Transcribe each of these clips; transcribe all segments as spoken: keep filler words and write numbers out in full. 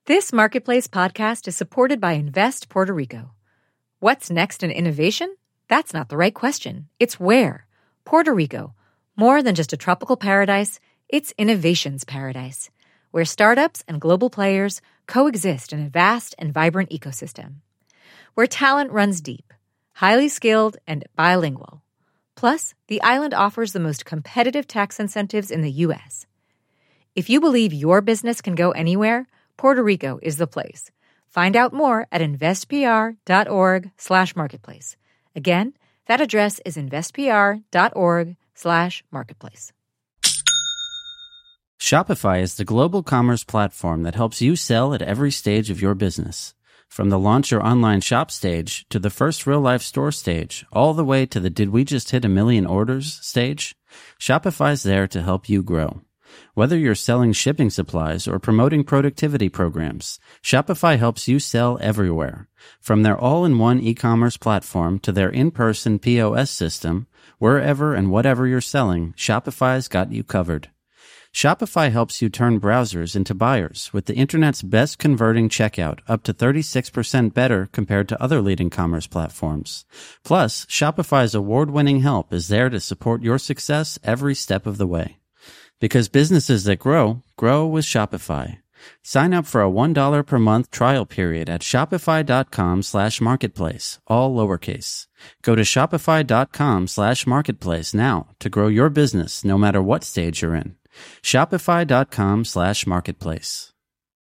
This Marketplace podcast is supported by Invest Puerto Rico. What's next in innovation? That's not the right question. It's where. Puerto Rico. More than just a tropical paradise, it's innovation's paradise, where startups and global players coexist in a vast and vibrant ecosystem. Where talent runs deep, highly skilled, and bilingual. Plus, the island offers the most competitive tax incentives in the U S. If you believe your business can go anywhere, Puerto Rico is the place. Find out more at investpr.org slash marketplace. Again, that address is investpr.org slash marketplace. Shopify is the global commerce platform that helps you sell at every stage of your business. From the launch your online shop stage to the first real-life store stage, all the way to the did we just hit a million orders stage, Shopify's there to help you grow. Whether you're selling shipping supplies or promoting productivity programs, Shopify helps you sell everywhere. From their all-in-one e-commerce platform to their in-person P O S system, wherever and whatever you're selling, Shopify's got you covered. Shopify helps you turn browsers into buyers with the internet's best converting checkout, up to thirty-six percent better compared to other leading commerce platforms. Plus, Shopify's award-winning help is there to support your success every step of the way. Because businesses that grow, grow with Shopify. Sign up for a one dollar per month trial period at shopify.com slash marketplace, all lowercase. Go to shopify.com slash marketplace now to grow your business no matter what stage you're in. Shopify.com slash marketplace.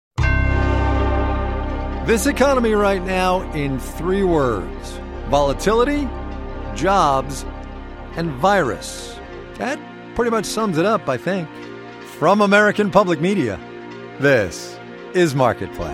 This economy right now in three words: volatility, jobs, and virus. That pretty much sums it up, I think. From American Public Media, this is Marketplace.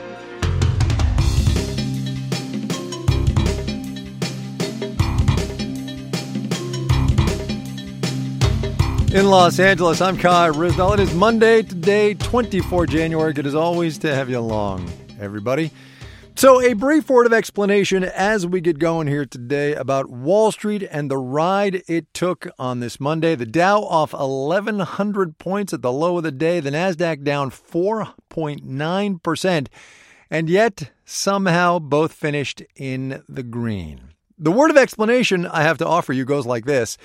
In Los Angeles, I'm Kai Ryssdal. It is Monday today, the twenty-fourth of January. Good as always to have you along, everybody. So a brief word of explanation as we get going here today about Wall Street and the ride it took on this Monday. The Dow off eleven hundred points at the low of the day. The NASDAQ down four point nine percent. And yet, somehow, both finished in the green. The word of explanation I have to offer you goes like this.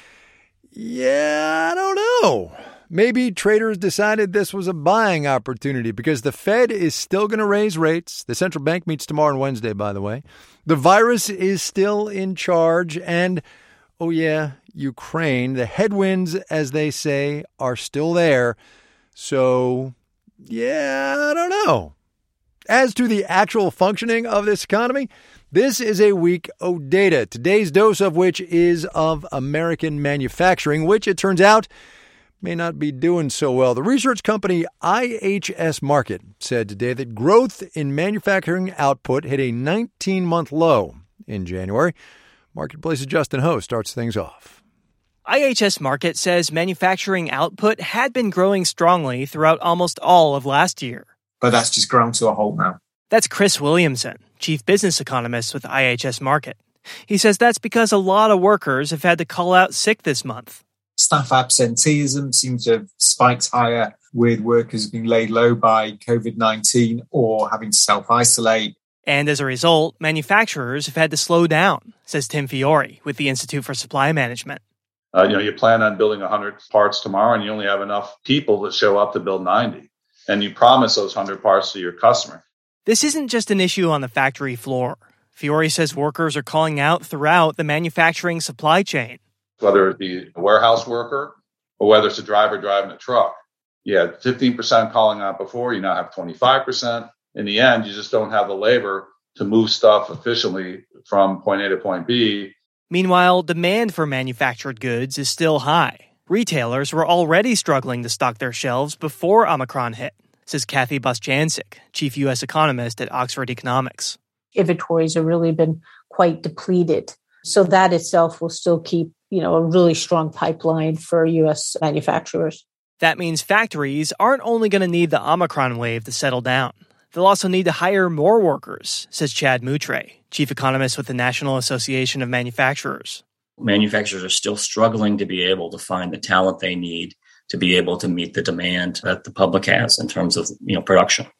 Yeah, I don't know. Maybe traders decided this was a buying opportunity because the Fed is still going to raise rates. The central bank meets tomorrow and Wednesday, by the way. The virus is still in charge. And, oh yeah, Ukraine, the headwinds, as they say, are still there. So, yeah, I don't know. As to the actual functioning of this economy, this is a week of data, today's dose of which is of American manufacturing, which it turns out may not be doing so well. The research company I H S Markit said today that growth in manufacturing output hit a nineteen-month low in January. Marketplace's Justin Ho starts things off. I H S Markit says manufacturing output had been growing strongly throughout almost all of last year. But that's just ground to a halt now. That's Chris Williamson, chief business economist with I H S Markit. He says that's because a lot of workers have had to call out sick this month. Staff absenteeism seems to have spiked higher, with workers being laid low by covid nineteen or having to self-isolate. And as a result, manufacturers have had to slow down, says Tim Fiore with the Institute for Supply Management. Uh, you know, you plan on building one hundred parts tomorrow and you only have enough people that show up to build ninety. And you promise those one hundred parts to your customer. This isn't just an issue on the factory floor. Fiore says workers are calling out throughout the manufacturing supply chain. Whether it be a warehouse worker or whether it's a driver driving a truck. You had fifteen percent calling out before, you now have twenty-five percent. In the end, you just don't have the labor to move stuff efficiently from point A to point B. Meanwhile, demand for manufactured goods is still high. Retailers were already struggling to stock their shelves before Omicron hit, says Kathy Bostjancic, chief U S economist at Oxford Economics. Inventories have really been quite depleted. So that itself will still keep, you know, a really strong pipeline for U S manufacturers. That means factories aren't only going to need the Omicron wave to settle down. They'll also need to hire more workers, says Chad Moutre, chief economist with the National Association of Manufacturers. Manufacturers are still struggling to be able to find the talent they need to be able to meet the demand that the public has in terms of, you know, production.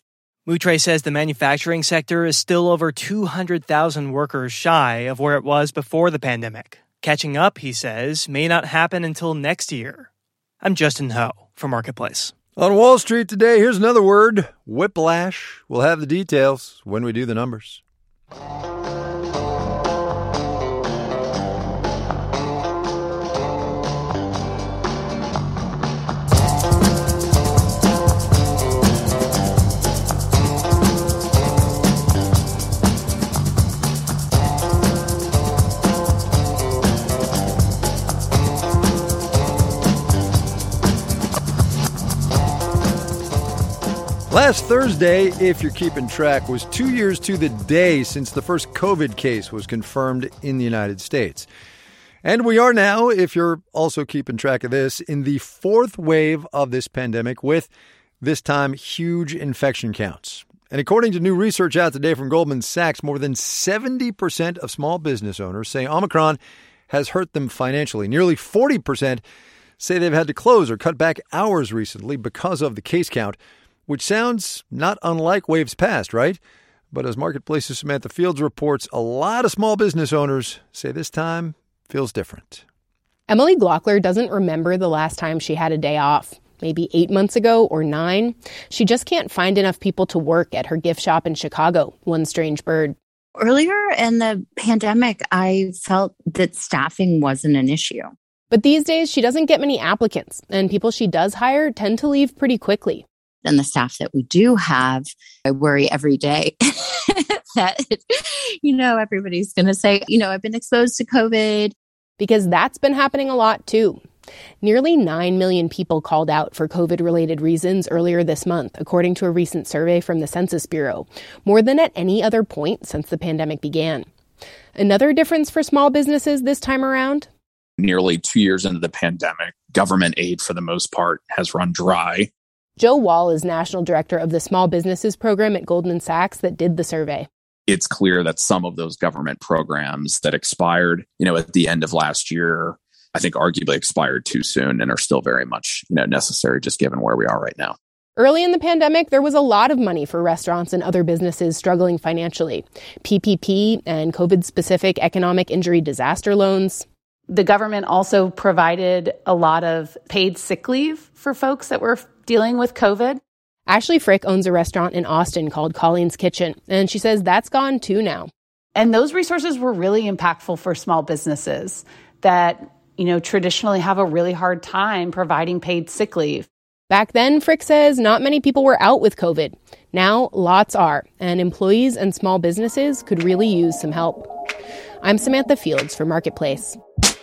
Moutre says the manufacturing sector is still over two hundred thousand workers shy of where it was before the pandemic. Catching up, he says, may not happen until next year. I'm Justin Ho for Marketplace. On Wall Street today, here's another word, whiplash. We'll have the details when we do the numbers. Last Thursday, if you're keeping track, was two years to the day since the first COVID case was confirmed in the United States. And we are now, if you're also keeping track of this, in the fourth wave of this pandemic with, this time, huge infection counts. And according to new research out today from Goldman Sachs, more than seventy percent of small business owners say Omicron has hurt them financially. Nearly forty percent say they've had to close or cut back hours recently because of the case count, which sounds not unlike waves past, right? But as Marketplace's Samantha Fields reports, a lot of small business owners say this time feels different. Emily Glockler doesn't remember the last time she had a day off, maybe eight months ago or nine. She just can't find enough people to work at her gift shop in Chicago, One Strange Bird. Earlier in the pandemic, I felt that staffing wasn't an issue. But these days, she doesn't get many applicants, and people she does hire tend to leave pretty quickly. And the staff that we do have, I worry every day that, you know, everybody's going to say, you know, I've been exposed to COVID. Because that's been happening a lot, too. Nearly nine million people called out for COVID-related reasons earlier this month, according to a recent survey from the Census Bureau, more than at any other point since the pandemic began. Another difference for small businesses this time around? Nearly two years into the pandemic, government aid, for the most part, has run dry. Joe Wall is national director of the Small Businesses Program at Goldman Sachs that did the survey. It's clear that some of those government programs that expired, you know, at the end of last year, I think arguably expired too soon and are still very much, you know, necessary just given where we are right now. Early in the pandemic, there was a lot of money for restaurants and other businesses struggling financially. P P P and COVID-specific economic injury disaster loans. The government also provided a lot of paid sick leave for folks that were dealing with COVID. Ashley Frick owns a restaurant in Austin called Colleen's Kitchen, and she says that's gone too now. And those resources were really impactful for small businesses that, you know, traditionally have a really hard time providing paid sick leave. Back then, Frick says, not many people were out with COVID. Now, lots are, and employees and small businesses could really use some help. I'm Samantha Fields for Marketplace.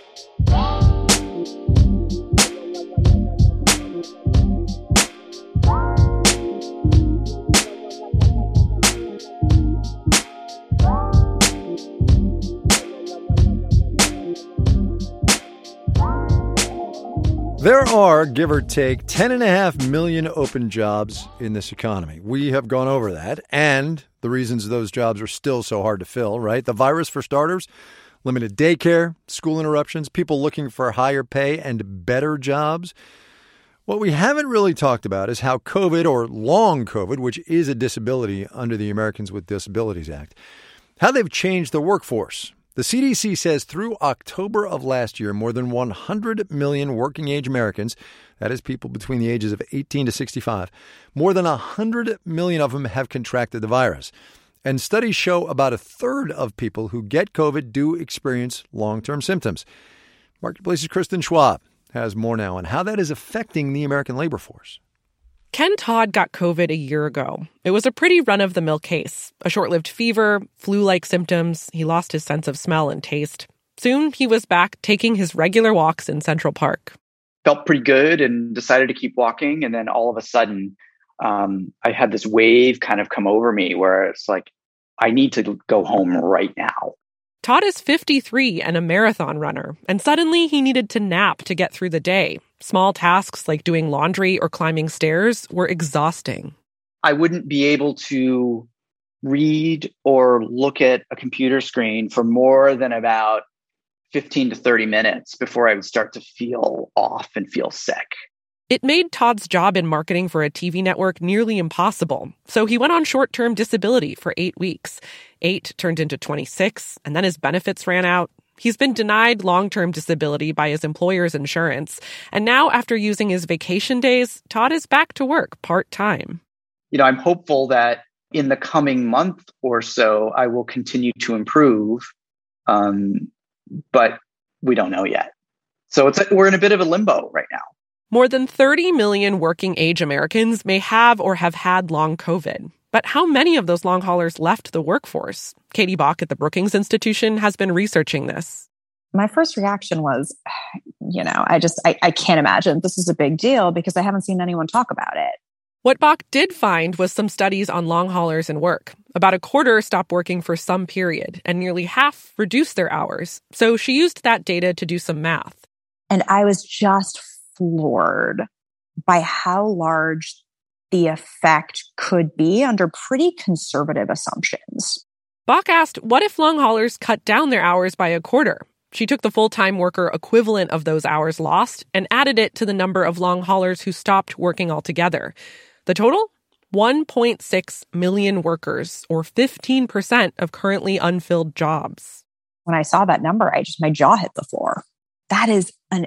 There are, give or take, ten and a half million open jobs in this economy. We have gone over that and the reasons those jobs are still so hard to fill, right? The virus, for starters, limited daycare, school interruptions, people looking for higher pay and better jobs. What we haven't really talked about is how COVID, or long COVID, which is a disability under the Americans with Disabilities Act, how they've changed the workforce. The C D C says through October of last year, more than one hundred million working-age Americans, that is people between the ages of eighteen to sixty-five, more than one hundred million of them have contracted the virus. And studies show about a third of people who get COVID do experience long-term symptoms. Marketplace's Kristen Schwab has more now on how that is affecting the American labor force. Ken Todd got COVID a year ago. It was a pretty run-of-the-mill case. A short-lived fever, flu-like symptoms. He lost his sense of smell and taste. Soon, he was back taking his regular walks in Central Park. Felt pretty good and decided to keep walking. And then all of a sudden, um, I had this wave kind of come over me where it's like, I need to go home right now. Todd is fifty-three and a marathon runner, and suddenly he needed to nap to get through the day. Small tasks like doing laundry or climbing stairs were exhausting. I wouldn't be able to read or look at a computer screen for more than about fifteen to thirty minutes before I would start to feel off and feel sick. It made Todd's job in marketing for a T V network nearly impossible, so he went on short-term disability for eight weeks. Eight turned into twenty-six, and then his benefits ran out. He's been denied long-term disability by his employer's insurance, and now after using his vacation days, Todd is back to work part-time. You know, I'm hopeful that in the coming month or so, I will continue to improve, um, but we don't know yet. So it's we're in a bit of a limbo right now. More than thirty million working-age Americans may have or have had long COVID. But how many of those long haulers left the workforce? Katie Bach at the Brookings Institution has been researching this. My first reaction was, you know, I just, I, I can't imagine this is a big deal because I haven't seen anyone talk about it. What Bach did find was some studies on long haulers and work. About a quarter stopped working for some period, and nearly half reduced their hours. So she used that data to do some math. And I was just floored by how large the effect could be under pretty conservative assumptions. Bach asked, what if long haulers cut down their hours by a quarter? She took the full-time worker equivalent of those hours lost and added it to the number of long haulers who stopped working altogether. The total? one point six million workers, or fifteen percent of currently unfilled jobs. When I saw that number, I just, my jaw hit the floor. That is an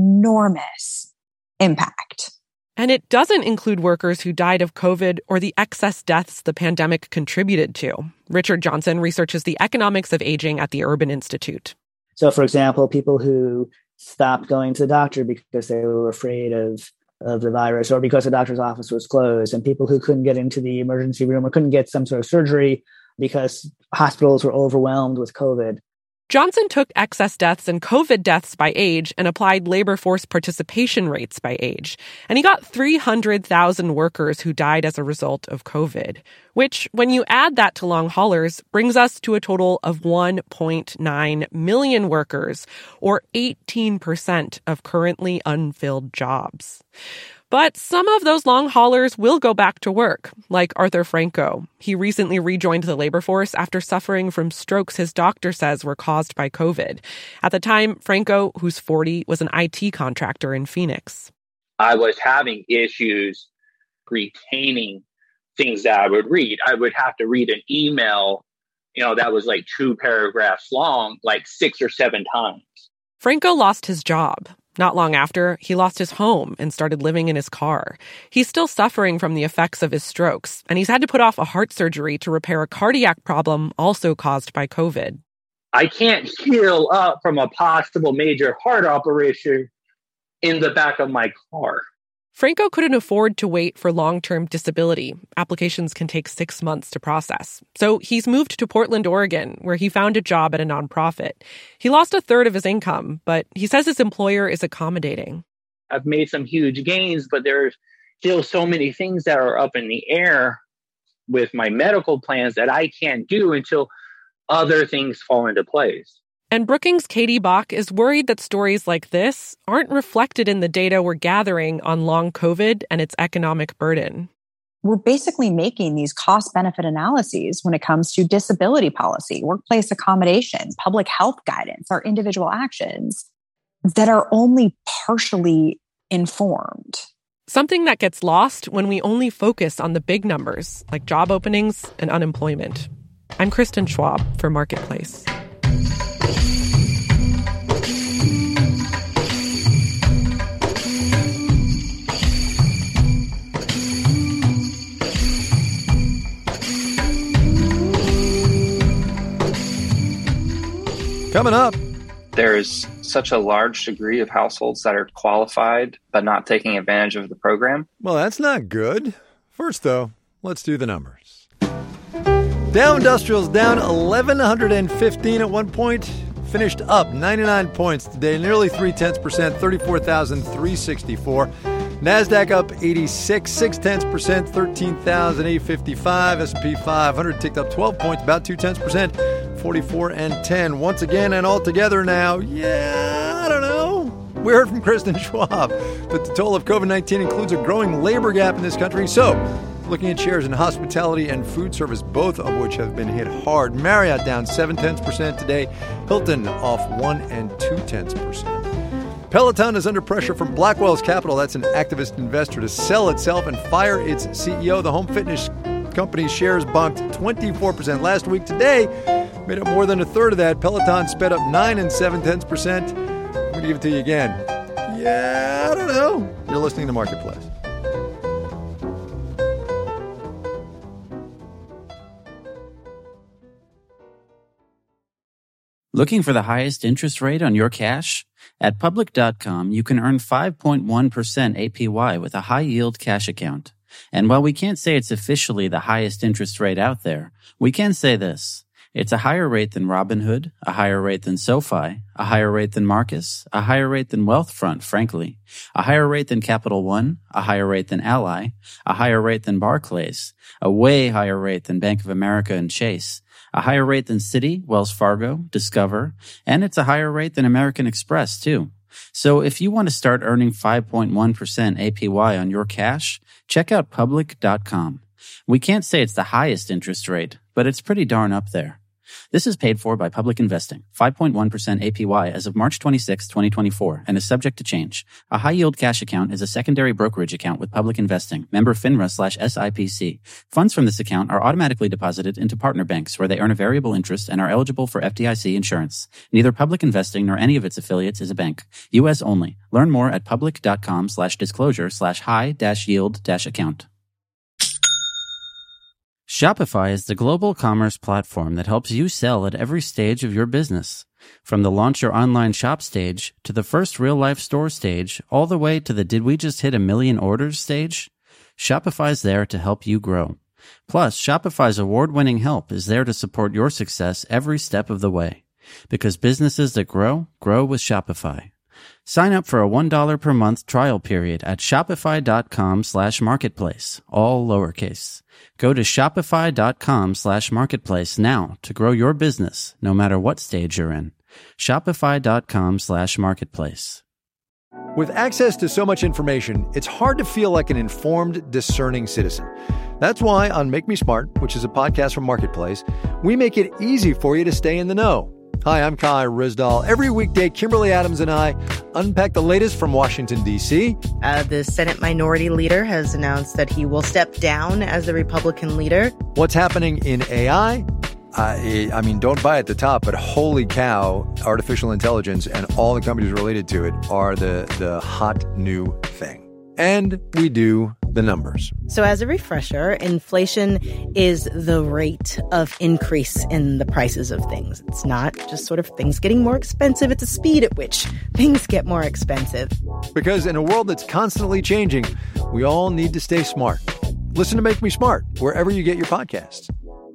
enormous impact. And it doesn't include workers who died of COVID or the excess deaths the pandemic contributed to. Richard Johnson researches the economics of aging at the Urban Institute. So, for example, people who stopped going to the doctor because they were afraid of, of the virus or because the doctor's office was closed, and people who couldn't get into the emergency room or couldn't get some sort of surgery because hospitals were overwhelmed with COVID. Johnson took excess deaths and COVID deaths by age and applied labor force participation rates by age. And he got three hundred thousand workers who died as a result of COVID, which, when you add that to long haulers, brings us to a total of one point nine million workers, or eighteen percent of currently unfilled jobs. But some of those long haulers will go back to work, like Arthur Franco. He recently rejoined the labor force after suffering from strokes his doctor says were caused by COVID. At the time, Franco, who's forty, was an I T contractor in Phoenix. I was having issues retaining things that I would read. I would have to read an email, you know, that was like two paragraphs long, like six or seven times. Franco lost his job. Not long after, he lost his home and started living in his car. He's still suffering from the effects of his strokes, and he's had to put off a heart surgery to repair a cardiac problem also caused by COVID. I can't heal up from a possible major heart operation in the back of my car. Franco couldn't afford to wait for long-term disability. Applications can take six months to process. So he's moved to Portland, Oregon, where he found a job at a nonprofit. He lost a third of his income, but he says his employer is accommodating. I've made some huge gains, but there's still so many things that are up in the air with my medical plans that I can't do until other things fall into place. And Brookings' Katie Bach is worried that stories like this aren't reflected in the data we're gathering on long COVID and its economic burden. We're basically making these cost-benefit analyses when it comes to disability policy, workplace accommodation, public health guidance, our individual actions that are only partially informed. Something that gets lost when we only focus on the big numbers, like job openings and unemployment. I'm Kristen Schwab for Marketplace. Coming up. There's such a large degree of households that are qualified but not taking advantage of the program. Well, that's not good. First, though, let's do the numbers. Dow Industrials down eleven fifteen at one point, finished up ninety-nine points today, nearly three-tenths percent, thirty-four thousand three hundred sixty-four. NASDAQ up eighty-six, six-tenths percent, thirteen thousand eight hundred fifty-five. S and P five hundred ticked up twelve points, about two-tenths percent, forty-four and ten. Once again and all together now, yeah, I don't know. We heard from Kristen Schwab that the toll of COVID nineteen includes a growing labor gap in this country. So, looking at shares in hospitality and food service, both of which have been hit hard. Marriott down seven-tenths percent today. Hilton off one and two-tenths percent. Peloton is under pressure from Blackwell's Capital, that's an activist investor, to sell itself and fire its C E O. The home fitness company's shares bumped twenty-four percent last week. Today, made up more than a third of that. Peloton sped up nine and seven tenths percent. I'm going to give it to you again. Yeah, I don't know. You're listening to Marketplace. Looking for the highest interest rate on your cash? At Public dot com, you can earn five point one percent A P Y with a high-yield cash account. And while we can't say it's officially the highest interest rate out there, we can say this. It's a higher rate than Robinhood, a higher rate than SoFi, a higher rate than Marcus, a higher rate than Wealthfront, frankly, a higher rate than Capital One, a higher rate than Ally, a higher rate than Barclays, a way higher rate than Bank of America and Chase, a higher rate than Citi, Wells Fargo, Discover, and it's a higher rate than American Express, too. So if you want to start earning five point one percent A P Y on your cash, check out Public dot com. We can't say it's the highest interest rate, but it's pretty darn up there. This is paid for by Public Investing, five point one percent A P Y as of March twenty-sixth, twenty twenty-four, and is subject to change. A high-yield cash account is a secondary brokerage account with Public Investing, member FINRA slash S I P C. Funds from this account are automatically deposited into partner banks where they earn a variable interest and are eligible for F D I C insurance. Neither Public Investing nor any of its affiliates is a bank. U S only. Learn more at public dot com slash disclosure slash high dash yield dash account. Shopify is the global commerce platform that helps you sell at every stage of your business. From the launch your online shop stage to the first real-life store stage, all the way to the did we just hit a million orders stage, Shopify's there to help you grow. Plus, Shopify's award-winning help is there to support your success every step of the way. Because businesses that grow, grow with Shopify. Sign up for a one dollar per month trial period at shopify.com slash marketplace, all lowercase. Go to shopify.com slash marketplace now to grow your business, no matter what stage you're in. Shopify.com slash marketplace. With access to so much information, it's hard to feel like an informed, discerning citizen. That's why on Make Me Smart, which is a podcast from Marketplace, we make it easy for you to stay in the know. Hi, I'm Kai Rizdal. Every weekday, Kimberly Adams and I unpack the latest from Washington, D C. Uh, the Senate Minority Leader has announced that he will step down as the Republican leader. What's happening in A I? Uh, I mean, don't buy at the top, but holy cow, artificial intelligence and all the companies related to it are the, the hot new thing. And we do the numbers. So as a refresher, inflation is the rate of increase in the prices of things. It's not just sort of things getting more expensive. It's the speed at which things get more expensive. Because in a world that's constantly changing, we all need to stay smart. Listen to Make Me Smart wherever you get your podcasts.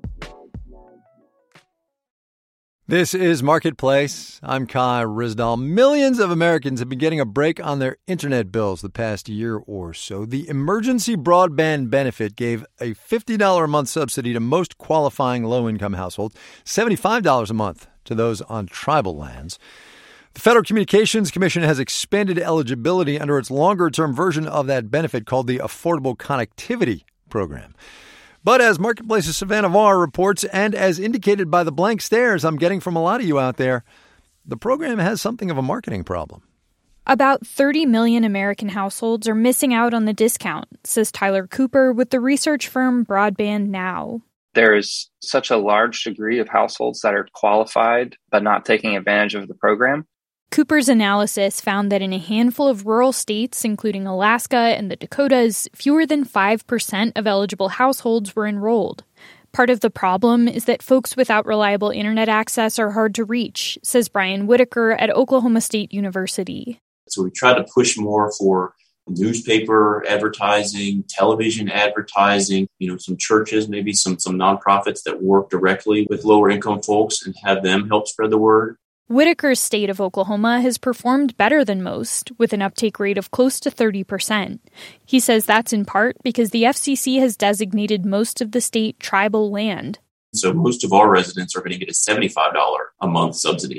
This is Marketplace. I'm Kai Rizdal. Millions of Americans have been getting a break on their internet bills the past year or so. The Emergency Broadband Benefit gave a fifty dollars a month subsidy to most qualifying low-income households, seventy-five dollars a month to those on tribal lands. The Federal Communications Commission has expanded eligibility under its longer-term version of that benefit called the Affordable Connectivity Program. But as Marketplace's Savannah Varr reports, and as indicated by the blank stares I'm getting from a lot of you out there, the program has something of a marketing problem. About thirty million American households are missing out on the discount, says Tyler Cooper with the research firm Broadband Now. There is such a large degree of households that are qualified but not taking advantage of the program. Cooper's analysis found that in a handful of rural states, including Alaska and the Dakotas, fewer than five percent of eligible households were enrolled. Part of the problem is that folks without reliable internet access are hard to reach, says Brian Whitaker at Oklahoma State University. So we try to push more for newspaper advertising, television advertising, you know, some churches, maybe some, some nonprofits that work directly with lower income folks and have them help spread the word. Whitaker's state of Oklahoma has performed better than most, with an uptake rate of close to thirty percent. He says that's in part because the F C C has designated most of the state tribal land. So most of our residents are going to get a seventy-five dollars a month subsidy.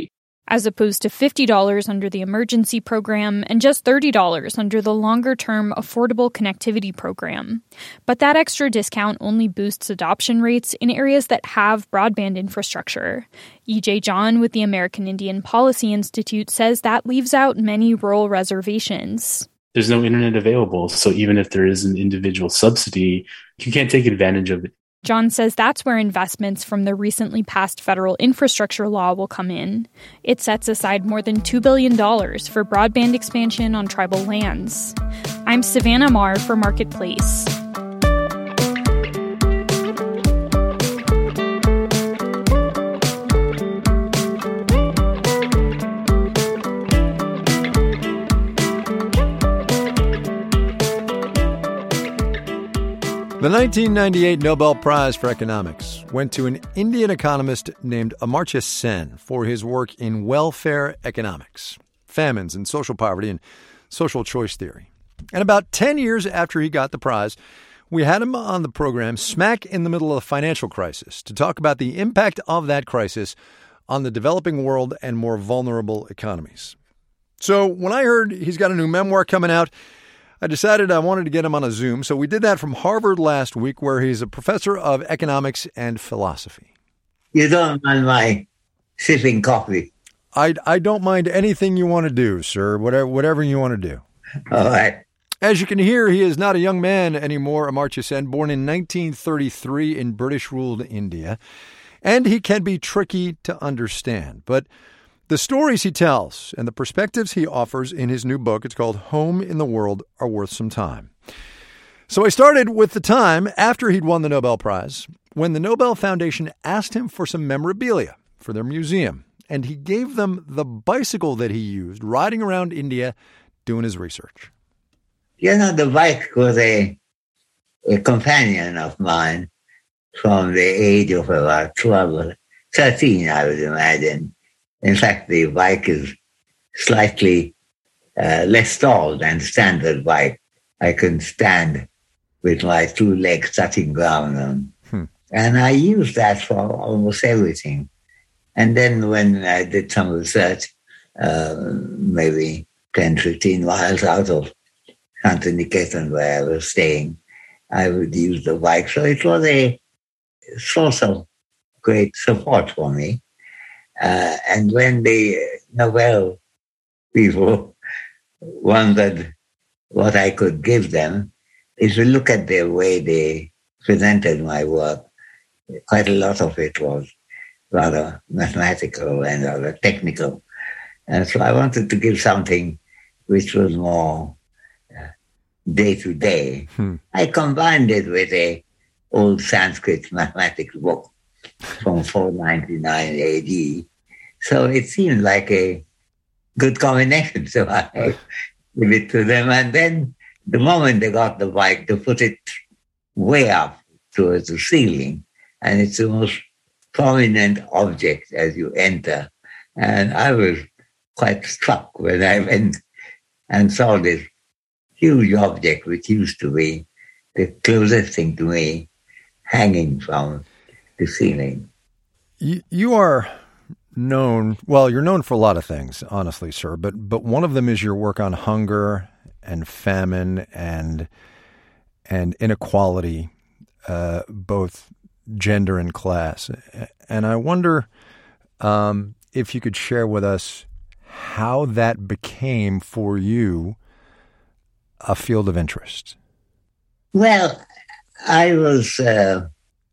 as opposed to fifty dollars under the emergency program and just thirty dollars under the longer-term Affordable Connectivity Program. But that extra discount only boosts adoption rates in areas that have broadband infrastructure. E J John with the American Indian Policy Institute says that leaves out many rural reservations. There's no internet available, so even if there is an individual subsidy, you can't take advantage of it. John says that's where investments from the recently passed federal infrastructure law will come in. It sets aside more than two billion dollars for broadband expansion on tribal lands. I'm Savannah Marr for Marketplace. The nineteen ninety-eight Nobel Prize for Economics went to an Indian economist named Amartya Sen for his work in welfare economics, famines and social poverty and social choice theory. And about ten years after he got the prize, we had him on the program smack in the middle of the financial crisis to talk about the impact of that crisis on the developing world and more vulnerable economies. So when I heard he's got a new memoir coming out, I decided I wanted to get him on a Zoom, so we did that from Harvard last week, where he's a professor of economics and philosophy. You don't mind my sipping coffee? I, I don't mind anything you want to do, sir, whatever, whatever you want to do. All right. As you can hear, he is not a young man anymore, Amartya Sen, born in nineteen thirty-three in British-ruled India, and he can be tricky to understand, but the stories he tells and the perspectives he offers in his new book, it's called Home in the World, are worth some time. So I started with the time after he'd won the Nobel Prize, when the Nobel Foundation asked him for some memorabilia for their museum, and he gave them the bicycle that he used riding around India doing his research. You know, the bike was a, a companion of mine from the age of about twelve or thirteen, I would imagine. In fact, the bike is slightly uh, less tall than standard bike. I can stand with my two legs touching ground on. Hmm. And I use that for almost everything. And then when I did some research, uh, maybe ten, fifteen miles out of Shantiniketan, where I was staying, I would use the bike. So it was a source of great support for me. Uh, and when the Nobel people wondered what I could give them, if you look at the way they presented my work, quite a lot of it was rather mathematical and rather technical. And so I wanted to give something which was more uh, day-to-day. Hmm. I combined it with a old Sanskrit mathematics book from four ninety-nine A D. So it seemed like a good combination. So I give it to them. And then the moment they got the bike, to put it way up towards the ceiling. And it's the most prominent object as you enter. And I was quite struck when I went and saw this huge object, which used to be the closest thing to me, hanging from the ceiling. You, you are known, well, you're known for a lot of things, honestly, sir, but but one of them is your work on hunger and famine and and inequality, uh, both gender and class. And I wonder um, if you could share with us how that became for you a field of interest. Well, I was uh,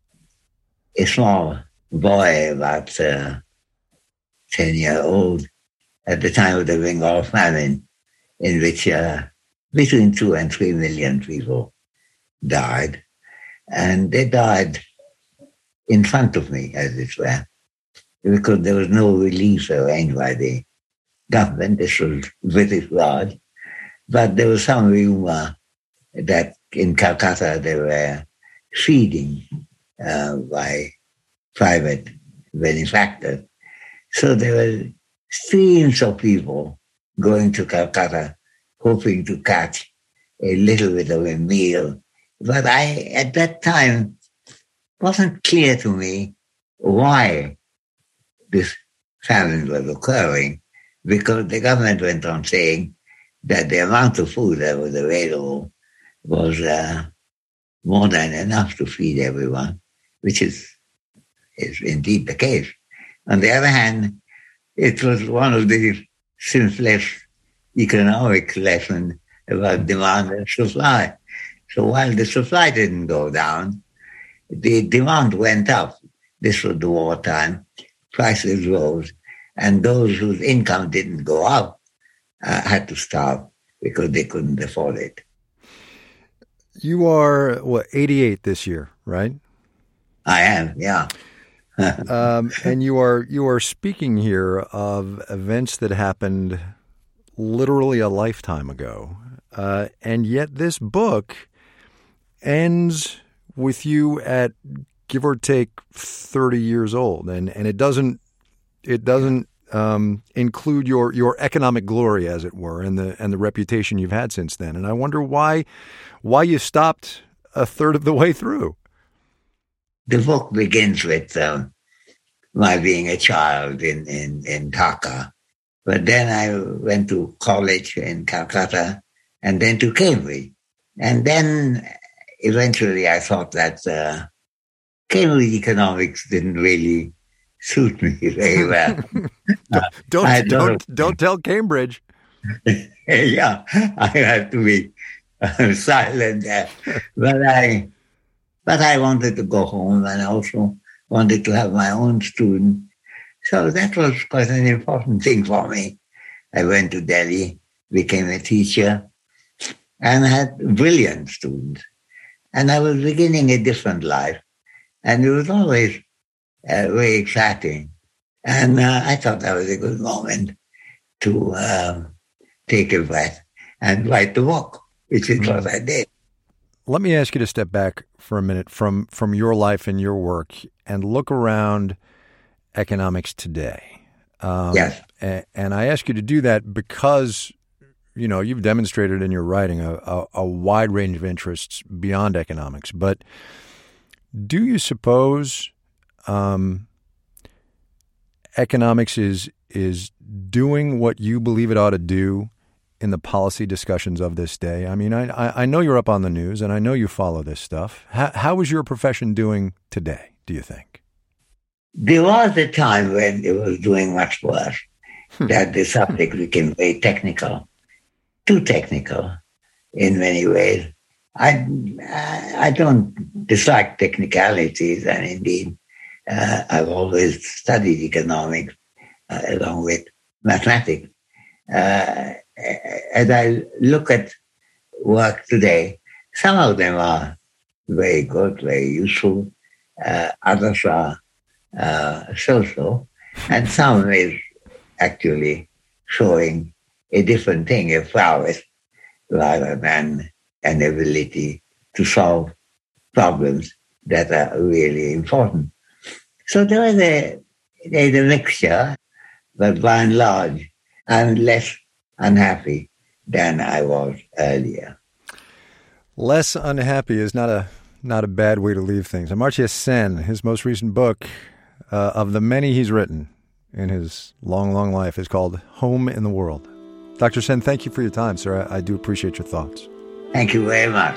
a small boy, about uh, ten years old, at the time of the Bengal famine, in which uh, between two and three million people died. And they died in front of me, as it were, because there was no relief arranged by the government. This was British Raj. But there was some rumor that in Calcutta they were feeding uh, by private benefactors. So there were streams of people going to Calcutta, hoping to catch a little bit of a meal. But I, at that time, wasn't clear to me why this famine was occurring because the government went on saying that the amount of food that was available was uh, more than enough to feed everyone, which is, is indeed the case. On the other hand, it was one of the simplest economic lessons about demand and supply. So while the supply didn't go down, the demand went up. This was the wartime. Prices rose. And those whose income didn't go up uh, had to starve because they couldn't afford it. You are, what, eighty-eight this year, right? I am, yeah. um, and you are you are speaking here of events that happened literally a lifetime ago. Uh, and yet this book ends with you at give or take thirty years old. And, and it doesn't it doesn't um, include your, your economic glory, as it were, and the and the reputation you've had since then. And I wonder why why you stopped a third of the way through. The book begins with um, my being a child in, in, in Dhaka. But then I went to college in Calcutta and then to Cambridge. And then eventually I thought that uh, Cambridge economics didn't really suit me very well. uh, don't don't don't tell Cambridge. Yeah, I have to be uh, silent there. But I... But I wanted to go home and also wanted to have my own student. So that was quite an important thing for me. I went to Delhi, became a teacher, and had brilliant students. And I was beginning a different life. And it was always uh, very exciting. And uh, I thought that was a good moment to uh, take a breath and write the book, which is what I did. Let me ask you to step back for a minute from, from your life and your work and look around economics today. Um, yes. And, and I ask you to do that because, you know, you've demonstrated in your writing a, a, a wide range of interests beyond economics. But do you suppose um, economics is is doing what you believe it ought to do in the policy discussions of this day? I mean, I I know you're up on the news, and I know you follow this stuff. How, how is your profession doing today, do you think? There was a time when it was doing much worse, that the subject became very technical, too technical in many ways. I, I don't dislike technicalities, and indeed, uh, I've always studied economics uh, along with mathematics. Uh, As I look at work today, some of them are very good, very useful. Uh, others are uh, so-so. And some is actually showing a different thing, a prowess, rather than an ability to solve problems that are really important. So there is a, there's a mixture, but by and large, I'm less unhappy than I was earlier. Less unhappy is not a not a bad way to leave things. Amartya Sen, his most recent book, uh, of the many he's written in his long, long life, is called Home in the World. Doctor Sen, thank you for your time, sir. I, I do appreciate your thoughts. Thank you very much.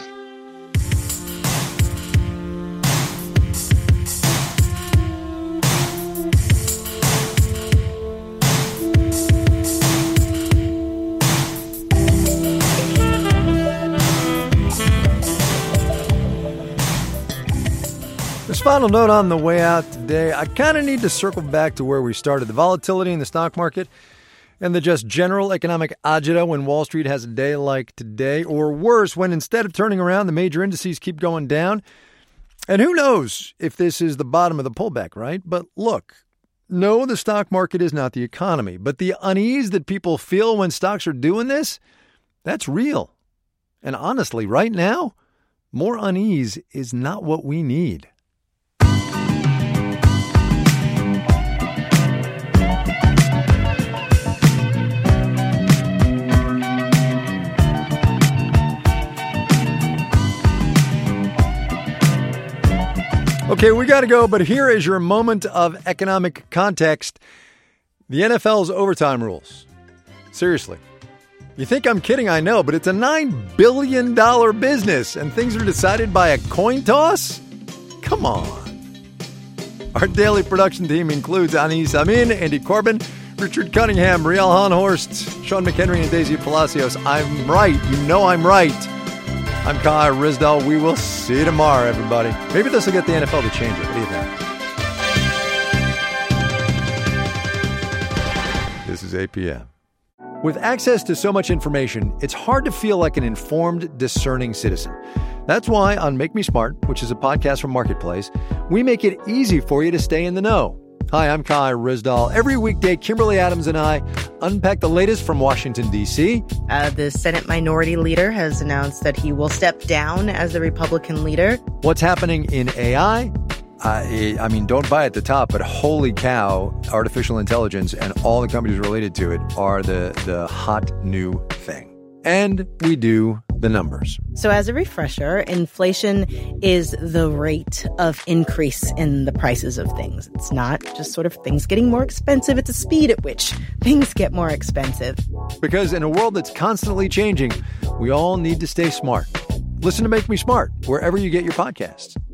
Final note on the way out today, I kind of need to circle back to where we started. The volatility in the stock market and the just general economic agita when Wall Street has a day like today, or worse, when instead of turning around, the major indices keep going down. And who knows if this is the bottom of the pullback, right? But look, no, the stock market is not the economy, but the unease that people feel when stocks are doing this, that's real. And honestly, right now, more unease is not what we need. Okay, we got to go, but here is your moment of economic context. The N F L's overtime rules. Seriously. You think I'm kidding, I know, but it's a nine billion dollars business and things are decided by a coin toss? Come on. Our daily production team includes Anis Amin, Andy Corbin, Richard Cunningham, Riel Honhorst, Sean McHenry, and Daisy Palacios. I'm right. You know I'm right. I'm Kai Ryssdal. We will see you tomorrow, everybody. Maybe this will get the N F L to change it. What do you think? This is A P M. With access to so much information, it's hard to feel like an informed, discerning citizen. That's why on Make Me Smart, which is a podcast from Marketplace, we make it easy for you to stay in the know. Hi, I'm Kai Ryssdal. Every weekday, Kimberly Adams and I unpack the latest from Washington, D C. Uh, the Senate Minority Leader has announced that he will step down as the Republican leader. What's happening in A I? I, I mean, don't buy at the top, but holy cow, artificial intelligence and all the companies related to it are the, the hot new thing. And we do the numbers. So as a refresher, inflation is the rate of increase in the prices of things. It's not just sort of things getting more expensive. It's the speed at which things get more expensive. Because in a world that's constantly changing, we all need to stay smart. Listen to Make Me Smart wherever you get your podcasts.